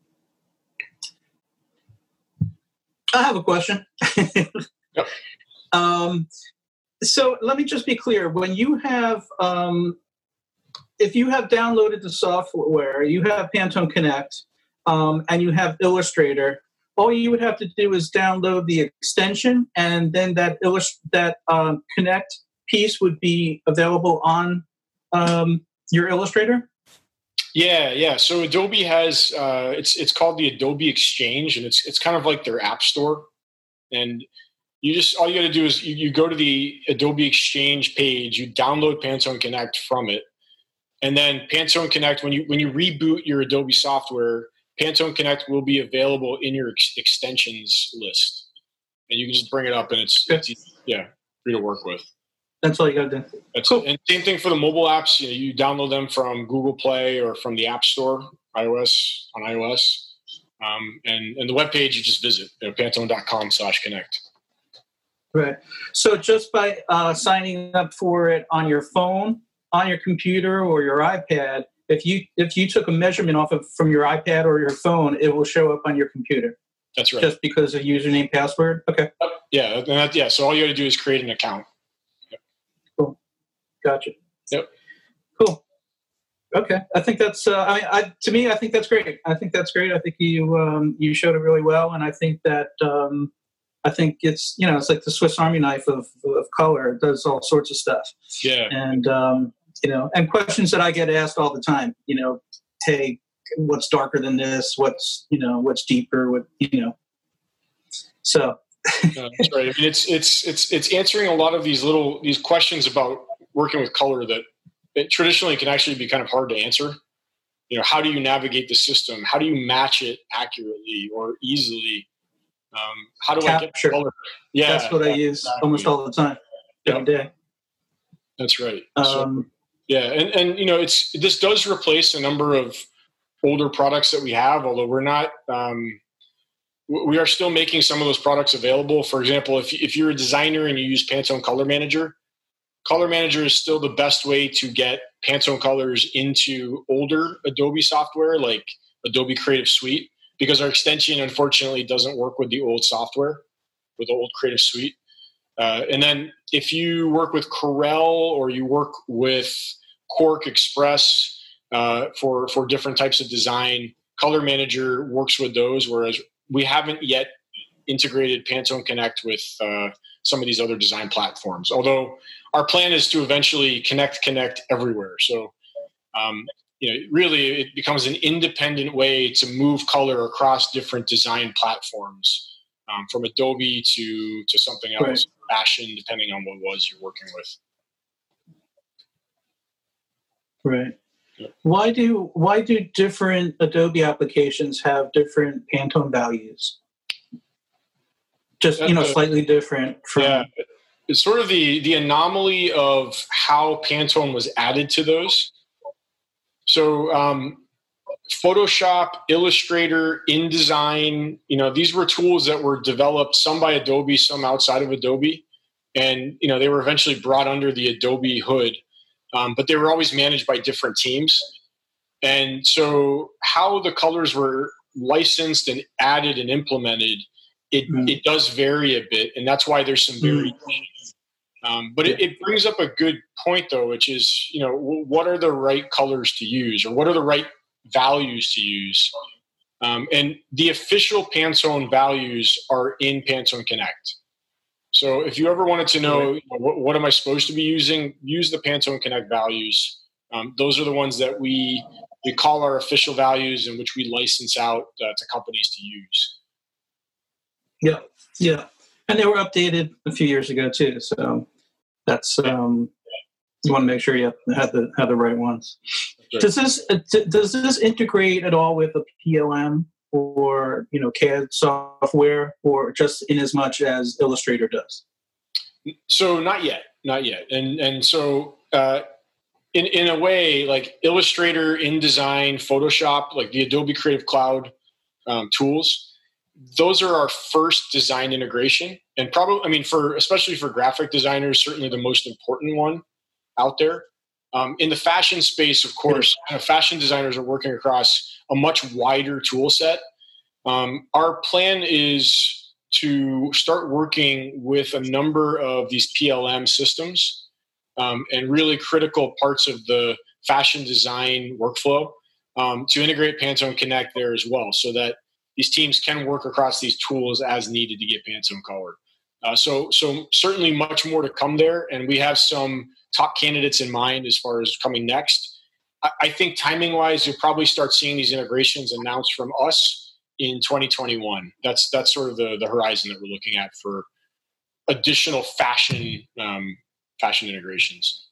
Speaker 2: I have a question.
Speaker 3: Yep.
Speaker 2: Um, so let me just be clear. When you have, um, if you have downloaded the software, you have Pantone Connect, um, and you have Illustrator, all you would have to do is download the extension, and then that illust- that um, Connect piece would be available on um, your Illustrator.
Speaker 3: Yeah, yeah. So Adobe has uh, it's it's called the Adobe Exchange, and it's it's kind of like their app store. And you just all you got to do is you, you go to the Adobe Exchange page, you download Pantone Connect from it, and then Pantone Connect when you when you reboot your Adobe software, Pantone Connect will be available in your ex- extensions list, and you can just bring it up, and it's, it's yeah free to work with.
Speaker 2: That's all you got to do.
Speaker 3: That's
Speaker 2: cool.
Speaker 3: And same thing for the mobile apps. You know, you download them from Google Play or from the App Store, iOS on iOS, um, and and the webpage you just visit, you know, Pantone dot com slash connect.
Speaker 2: Right. So just by uh, signing up for it on your phone, on your computer, or your iPad, if you if you took a measurement off of from your iPad or your phone, it will show up on your computer.
Speaker 3: That's right.
Speaker 2: Just because of username, password. Okay.
Speaker 3: Yeah. And that, yeah. So all you got to do is create an account.
Speaker 2: Cool. Gotcha.
Speaker 3: Yep.
Speaker 2: Cool. Okay. I think that's. Uh, I mean, I, to me, I think that's great. I think that's great. I think you um, you showed it really well, and I think that um, I think it's you know it's like the Swiss Army knife of, of color. It does all sorts of stuff.
Speaker 3: Yeah.
Speaker 2: And um, you know, and questions that I get asked all the time. You know, hey, what's darker than this? What's you know, what's deeper? What you know? So.
Speaker 3: uh, that's right. I mean, it's it's it's it's answering a lot of these little these questions about working with color that it traditionally can actually be kind of hard to answer. You know, how do you navigate the system? How do you match it accurately or easily? Um, how do
Speaker 2: Capture.
Speaker 3: I get color? Yeah,
Speaker 2: that's what I use exactly. almost all the time, every
Speaker 3: yep.
Speaker 2: day.
Speaker 3: That's right.
Speaker 2: Um,
Speaker 3: so, yeah, and and you know, it's this does replace a number of older products that we have, although we're not. Um, We are still making some of those products available. For example, if if you're a designer and you use Pantone Color Manager, Color Manager is still the best way to get Pantone colors into older Adobe software like Adobe Creative Suite, because our extension unfortunately doesn't work with the old software, with the old Creative Suite. Uh, and then if you work with Corel or you work with Quark Express uh, for for different types of design, Color Manager works with those, whereas we haven't yet integrated Pantone Connect with uh, some of these other design platforms, although our plan is to eventually connect Connect everywhere. So, um, you know, really it becomes an independent way to move color across different design platforms, um, from Adobe to, to something else, right. Fashion, depending on what it was you're working with.
Speaker 2: Right. Why do why do different Adobe applications have different Pantone values? Just you know, slightly different from.
Speaker 3: Yeah, it's sort of the the anomaly of how Pantone was added to those. So, um, Photoshop, Illustrator, InDesign, you know, these were tools that were developed some by Adobe, some outside of Adobe, and you know they were eventually brought under the Adobe hood. Um, but they were always managed by different teams. And so how the colors were licensed and added and implemented, it, mm. it does vary a bit. And that's why there's some variation. Mm. Um, but it, it brings up a good point, though, which is, you know, what are the right colors to use, or what are the right values to use? Um, and the official Pantone values are in Pantone Connect. So if you ever wanted to know, you know what, what am I supposed to be using, use the Pantone Connect values. Um, those are the ones that we we call our official values, and which we license out uh, to companies to use.
Speaker 2: Yeah, yeah, and they were updated a few years ago too. So that's um, you want to make sure you have the have the right ones. Right. Does this uh, d- does this integrate at all with a P L M? Or you know C A D software, or just in as much as Illustrator does?
Speaker 3: So not yet, not yet, and and so uh, in in a way, like Illustrator, InDesign, Photoshop, like the Adobe Creative Cloud um, tools, those are our first design integration, and probably, I mean, for especially for graphic designers, certainly the most important one out there. Um, in the fashion space, of course, uh, fashion designers are working across a much wider tool set. Um, our plan is to start working with a number of these P L M systems um, and really critical parts of the fashion design workflow um, to integrate Pantone Connect there as well, so that these teams can work across these tools as needed to get Pantone color. Uh, so, so certainly much more to come there, and we have some top candidates in mind as far as coming next. I, I think timing-wise, you'll probably start seeing these integrations announced from us in twenty twenty-one. That's that's sort of the, the horizon that we're looking at for additional fashion um, fashion integrations.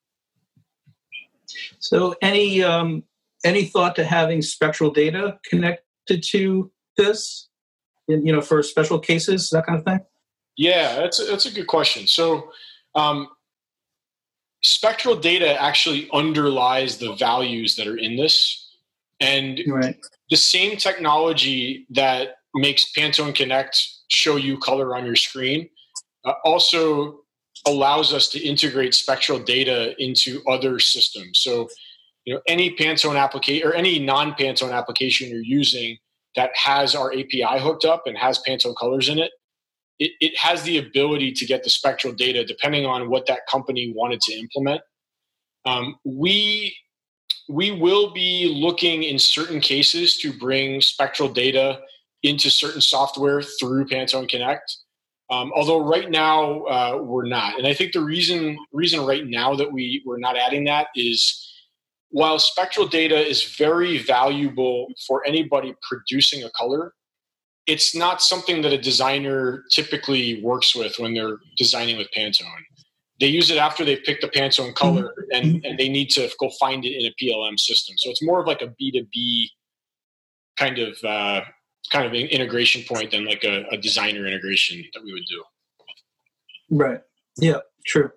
Speaker 2: So, any um, any thought to having spectral data connected to this, you know, for special cases, that kind of thing?
Speaker 3: Yeah, that's a, that's a good question. So, um, spectral data actually underlies the values that are in this, and
Speaker 2: right.
Speaker 3: The same technology that makes Pantone Connect show you color on your screen uh, also allows us to integrate spectral data into other systems. So, you know, any Pantone application or any non-Pantone application you're using that has our A P I hooked up and has Pantone colors in it, it, it has the ability to get the spectral data depending on what that company wanted to implement. Um, we we will be looking in certain cases to bring spectral data into certain software through Pantone Connect. Um, although right now uh, we're not. And I think the reason reason right now that we, we're not adding that is while spectral data is very valuable for anybody producing a color, it's not something that a designer typically works with when they're designing with Pantone. They use it after they've picked the Pantone color and, and they need to go find it in a P L M system. So it's more of like a B two B kind of uh, kind of an integration point than like a, a designer integration that we would do.
Speaker 2: Right. Yeah, true.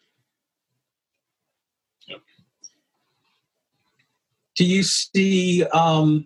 Speaker 3: Yep.
Speaker 2: Do you see, um,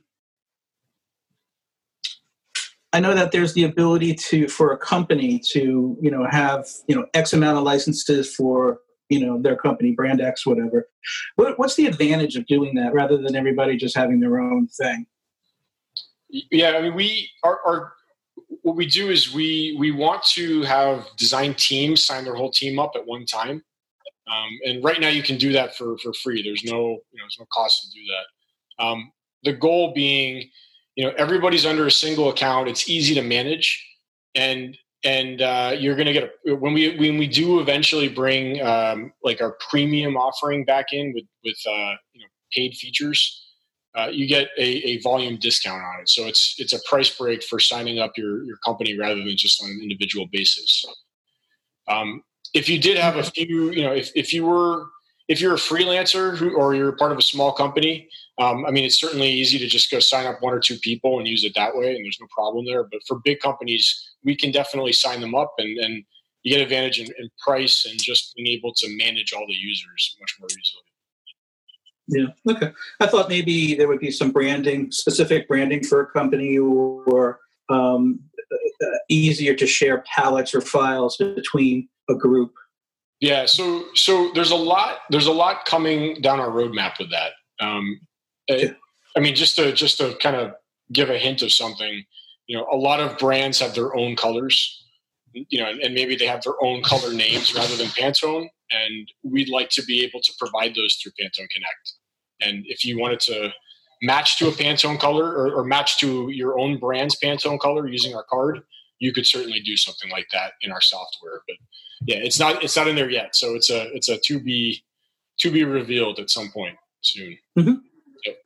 Speaker 2: I know that there's the ability to, for a company to, you know, have, you know, X amount of licenses for, you know, their company, brand X, whatever. What, what's the advantage of doing that rather than everybody just having their own thing?
Speaker 3: Yeah, I mean, we are, are what we do is we we want to have design teams sign their whole team up at one time, um, and right now you can do that for for free. There's no you know there's no cost to do that. Um, the goal being, you know, everybody's under a single account. It's easy to manage, and and uh, you're going to get a, when we when we do eventually bring um, like our premium offering back in with with uh, you know paid features. Uh, you get a, a volume discount on it. So it's it's a price break for signing up your, your company rather than just on an individual basis. Um, if you did have a few, you know, if, if you were, if you're a freelancer who, or you're part of a small company, um, I mean, it's certainly easy to just go sign up one or two people and use it that way, and there's no problem there. But for big companies, we can definitely sign them up, and, and you get advantage in, in price and just being able to manage all the users much more easily.
Speaker 2: Yeah. Okay. I thought maybe there would be some branding, specific branding for a company, or um, uh, easier to share palettes or files between a group.
Speaker 3: Yeah. So, so there's a lot. There's a lot coming down our roadmap with that. Um, yeah. I mean, just to just to kind of give a hint of something, you know, a lot of brands have their own colors, you know, and, and maybe they have their own color names rather than Pantone. And we'd like to be able to provide those through Pantone Connect. And if you wanted to match to a Pantone color or, or match to your own brand's Pantone color using our card, you could certainly do something like that in our software. But yeah, it's not it's not in there yet. So it's a it's a to be to be revealed at some point soon.
Speaker 2: Mm-hmm.
Speaker 3: Yep.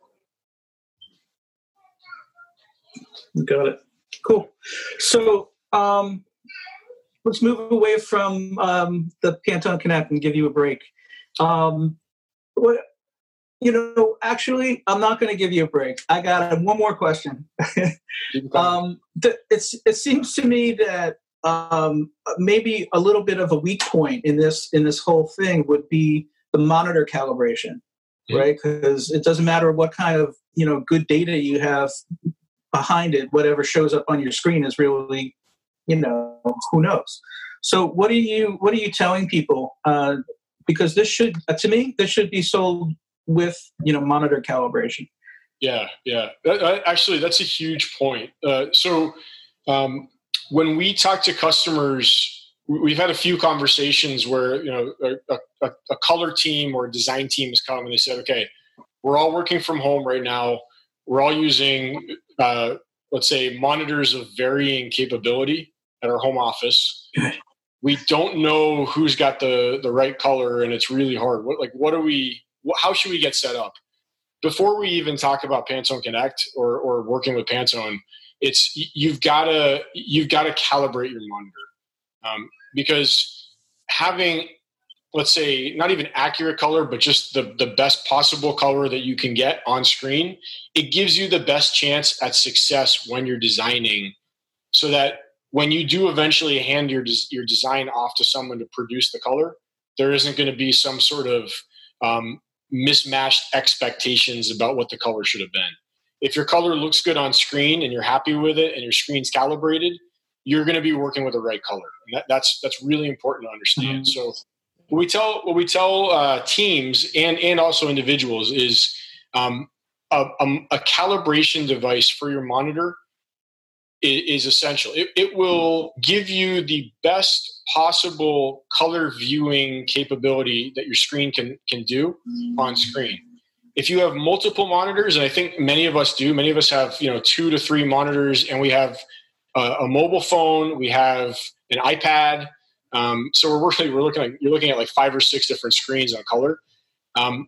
Speaker 2: Got it. Cool. So um let's move away from um, the Pantone Connect and give you a break. Um, what, you know, actually, I'm not going to give you a break. I got one more question. um, th- it's, it seems to me that um, maybe a little bit of a weak point in this in this whole thing would be the monitor calibration, mm-hmm. right? Because it doesn't matter what kind of you know good data you have behind it. Whatever shows up on your screen is really you know, who knows? So what are you, what are you telling people? Uh, because this should, uh, to me, this should be sold with, you know, monitor calibration.
Speaker 3: Yeah. Yeah. That, that, actually, that's a huge point. Uh, so um, when we talk to customers, we've had a few conversations where, you know, a, a, a color team or a design team has come and they said, okay, we're all working from home right now. We're all using, uh, let's say, monitors of varying capability at our home office. We don't know who's got the, the right color, and it's really hard. What, like, what are we, how should we get set up? Before we even talk about Pantone Connect or, or working with Pantone, it's, you've got to, you've got to calibrate your monitor. Um, because having, let's say, not even accurate color, but just the, the best possible color that you can get on screen, it gives you the best chance at success when you're designing, so that when you do eventually hand your, your design off to someone to produce the color, there isn't going to be some sort of um, mismatched expectations about what the color should have been. If your color looks good on screen and you're happy with it and your screen's calibrated, you're going to be working with the right color. And that, that's, that's really important to understand. Mm-hmm. So what we tell, what we tell uh, teams and, and also individuals is um, a, a, a calibration device for your monitor is, is essential. It, it will give you the best possible color viewing capability that your screen can, can do on screen. If you have multiple monitors, and I think many of us do, many of us have, you know, two to three monitors, and we have a, a mobile phone, we have an iPad. Um, so we're working, we're looking at, you're looking at like five or six different screens on color. Um,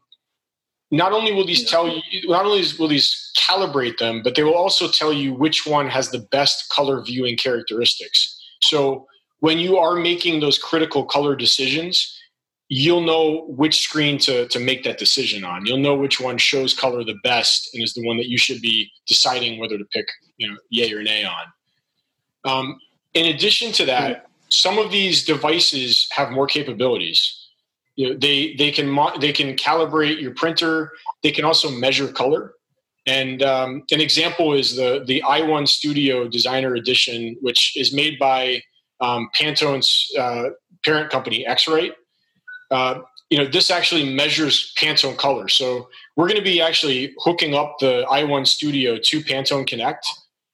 Speaker 3: not only will these tell you, not only will these calibrate them, but they will also tell you which one has the best color viewing characteristics. So when you are making those critical color decisions, you'll know which screen to, to make that decision on. You'll know which one shows color the best and is the one that you should be deciding whether to pick, you know, yay or nay on. Um, in addition to that, some of these devices have more capabilities. You know, they they can mo- they can calibrate your printer. They can also measure color. And um, an example is the the i one Studio Designer Edition, which is made by um, Pantone's uh, parent company, X-Rite. Uh, you know, this actually measures Pantone color. So we're going to be actually hooking up the i one Studio to Pantone Connect,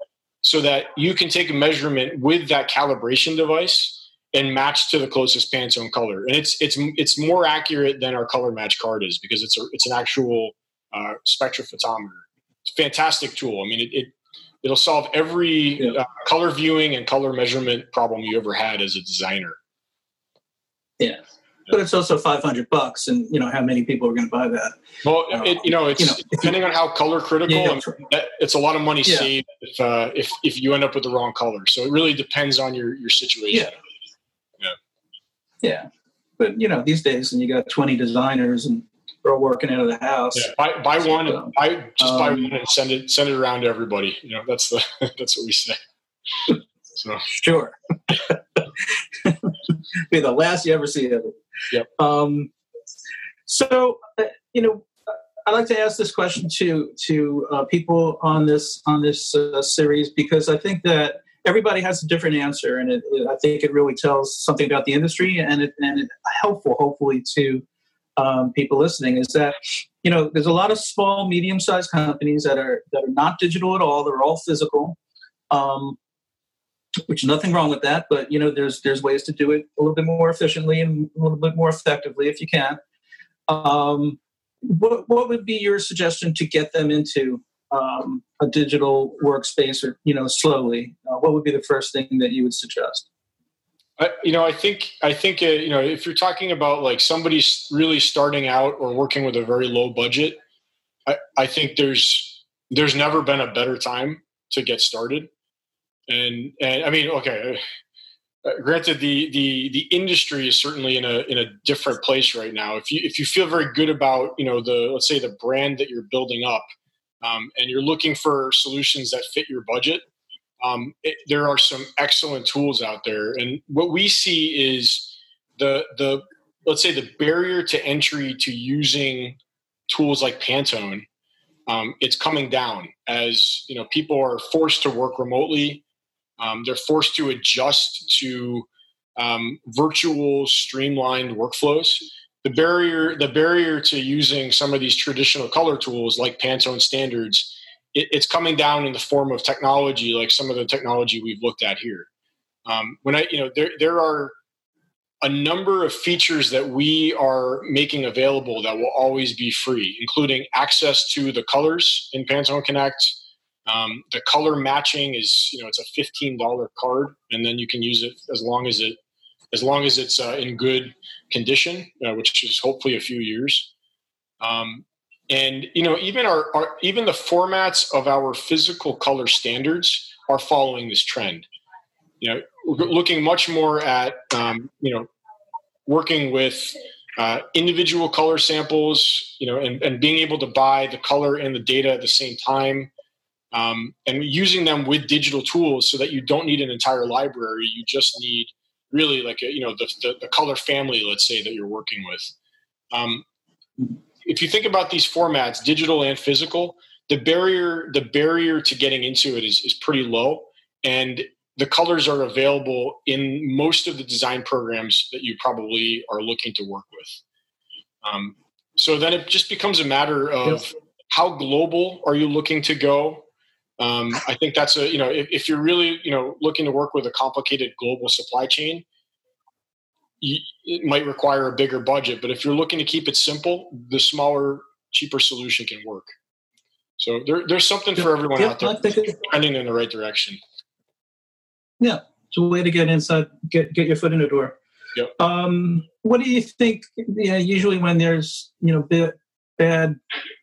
Speaker 3: so that you can take a measurement with that calibration device and match to the closest Pantone color. And it's it's it's more accurate than our color match card is, because it's a it's an actual uh, spectrophotometer. It's a fantastic tool. I mean, it, it it'll solve every yeah. uh, color viewing and color measurement problem you ever had as a designer.
Speaker 2: Yeah. But it's also five hundred bucks, and you know how many people are going to buy that.
Speaker 3: Well, um, it, you know, it's you know, depending on how color critical. Yeah, right. It's a lot of money yeah. saved if, uh, if if you end up with the wrong color. So it really depends on your, your situation.
Speaker 2: Yeah. yeah, yeah. But you know, these days, and you got twenty designers, and they're all working out of the house.
Speaker 3: Yeah. Buy, buy so, one, and buy just um, buy one, and send it send it around to everybody. You know, that's the that's what we say. So
Speaker 2: sure. Be the last you ever see of it.
Speaker 3: Yep.
Speaker 2: Um, so, uh, you know, I like to ask this question to to uh, people on this on this uh, series, because I think that everybody has a different answer, and it, it, I think it really tells something about the industry, and it, and it helpful, hopefully, to um, people listening. Is that, you know, there's a lot of small, medium-sized companies that are that are not digital at all; they're all physical. Um, Which is nothing wrong with that, but you know, there's there's ways to do it a little bit more efficiently and a little bit more effectively if you can. Um, what what would be your suggestion to get them into um, a digital workspace, or you know, slowly? Uh, what would be the first thing that you would suggest?
Speaker 3: I, you know, I think I think uh, you know, if you're talking about like somebody really starting out or working with a very low budget, I, I think there's there's never been a better time to get started. And, and I mean, okay, uh, granted, the, the, the industry is certainly in a, in a different place right now. If you, if you feel very good about, you know, the, let's say the brand that you're building up, um, and you're looking for solutions that fit your budget, um, it, there are some excellent tools out there. And what we see is the, the, let's say the barrier to entry to using tools like Pantone, um, it's coming down as, you know, people are forced to work remotely. Um, they're forced to adjust to um, virtual, streamlined workflows. The barrier, the barrier to using some of these traditional color tools like Pantone standards, it, it's coming down in the form of technology, like some of the technology we've looked at here. Um, when I, you know, there there are a number of features that we are making available that will always be free, including access to the colors in Pantone Connect. Um, the color matching is, you know, it's a fifteen dollars card, and then you can use it as long as it, as long as it's uh, in good condition, uh, which is hopefully a few years. Um, and you know, even our, our, even the formats of our physical color standards are following this trend. You know, we're looking much more at, um, you know, working with uh, individual color samples, you know, and, and being able to buy the color and the data at the same time, um, and using them with digital tools so that you don't need an entire library. You just need really like, a, you know, the, the, the color family, let's say, that you're working with. Um, if you think about these formats, digital and physical, the barrier, the barrier to getting into it is, is pretty low. And the colors are available in most of the design programs that you probably are looking to work with. Um, so then it just becomes a matter of yes. how global are you looking to go? Um, I think that's a, you know, if, if you're really, you know, looking to work with a complicated global supply chain, you, it might require a bigger budget. But if you're looking to keep it simple, the smaller, cheaper solution can work. So there, there's something for everyone
Speaker 2: yeah,
Speaker 3: out there trending in the right direction.
Speaker 2: Yeah, it's a way to get inside, get get your foot in the door.
Speaker 3: Yep.
Speaker 2: Um, what do you think? You know, usually when there's you know bad, bad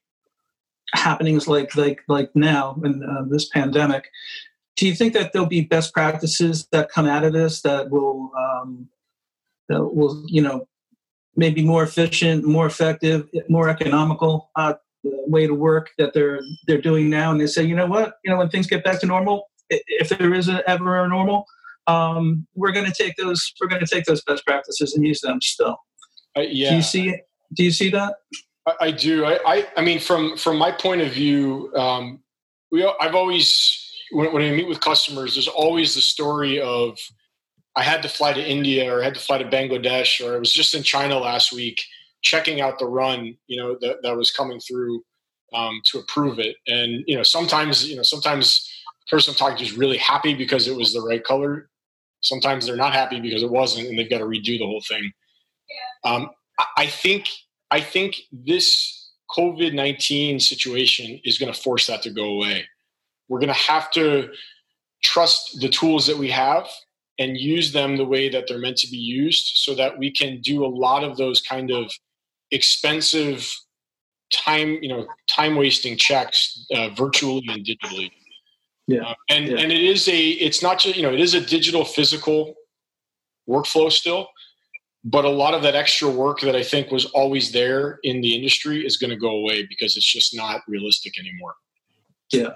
Speaker 2: happenings like like like now in uh, this pandemic, do you think that there'll be best practices that come out of this that will um, that will you know maybe more efficient, more effective, more economical uh, way to work that they're they're doing now? And they say, you know what, you know when things get back to normal, if there is a, ever a normal, um, we're going to take those. We're going to take those best practices and use them still.
Speaker 3: Uh, yeah.
Speaker 2: Do you see? Do you see that?
Speaker 3: I, I do. I, I. I mean, from from my point of view, um, we. I've always when, when I meet with customers, there's always the story of I had to fly to India or I had to fly to Bangladesh or I was just in China last week checking out the run, you know, that that was coming through um, to approve it, and you know, sometimes you know, sometimes. The person I'm talking to is really happy because it was the right color. Sometimes they're not happy because it wasn't, and they've got to redo the whole thing. Um, I think I think this COVID nineteen situation is going to force that to go away. We're going to have to trust the tools that we have and use them the way that they're meant to be used, so that we can do a lot of those kind of expensive time, you know, time wasting checks uh, virtually and digitally.
Speaker 2: Yeah.
Speaker 3: Uh, and,
Speaker 2: yeah.
Speaker 3: and it is a, it's not just, you know, it is a digital physical workflow still, but a lot of that extra work that I think was always there in the industry is going to go away because it's just not realistic anymore.
Speaker 2: Yeah.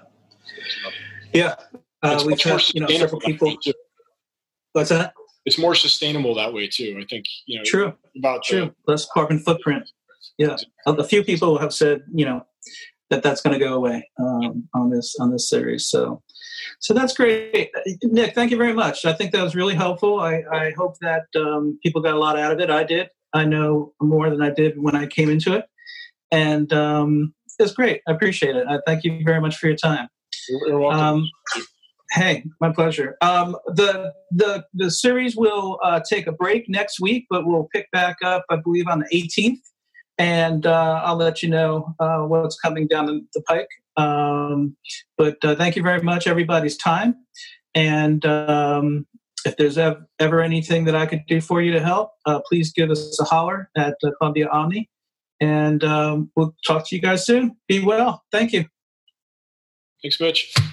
Speaker 2: Yeah. Uh, we've had, you know, several people. What's that?
Speaker 3: It's more sustainable that way too. I think, you know,
Speaker 2: true.
Speaker 3: About
Speaker 2: true. The, Less carbon footprint. Yeah. A few people have said, you know, that that's going to go away um, on this on this series. So, so that's great, Nick. Thank you very much. I think that was really helpful. I, I hope that um, people got a lot out of it. I did. I know more than I did when I came into it, and um, it's great. I appreciate it. I thank you very much for your time.
Speaker 3: You're welcome.
Speaker 2: Um, hey, my pleasure. Um, the the the series will uh, take a break next week, but we'll pick back up, I believe, on the eighteenth. And uh, I'll let you know uh, what's coming down the pike. Um, but uh, thank you very much, everybody's time. And um, if there's ev- ever anything that I could do for you to help, uh, please give us a holler at uh, Columbia Omni. And um, we'll talk to you guys soon. Be well. Thank you.
Speaker 3: Thanks, Mitch.